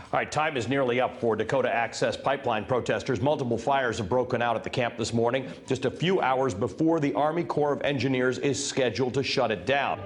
All right, time is nearly up for Dakota Access Pipeline protesters. Multiple fires have broken out at the camp this morning, just a few hours before the Army Corps of Engineers is scheduled to shut it down.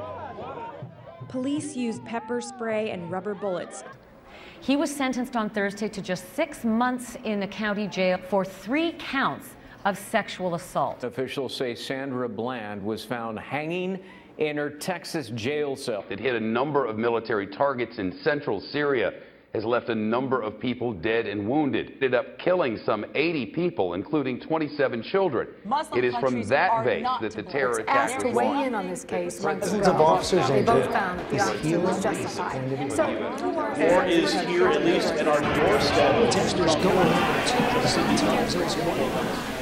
Police used pepper spray and rubber bullets. He was sentenced on Thursday to just 6 months in a county jail for 3 counts of sexual assault. Officials say Sandra Bland was found hanging in her Texas jail cell. It hit a number of military targets in central Syria, has left a number of people dead and wounded. Ended up killing some 80 people, including 27 children. It is from that base that the terror attack was asked to weigh launched. in on this case. Dozens of officers They in both jail. found that the officer was justified. So, Or is here, at least at our doorstep. Protesters going out. City tells us why.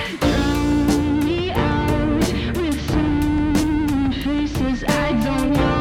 I don't know.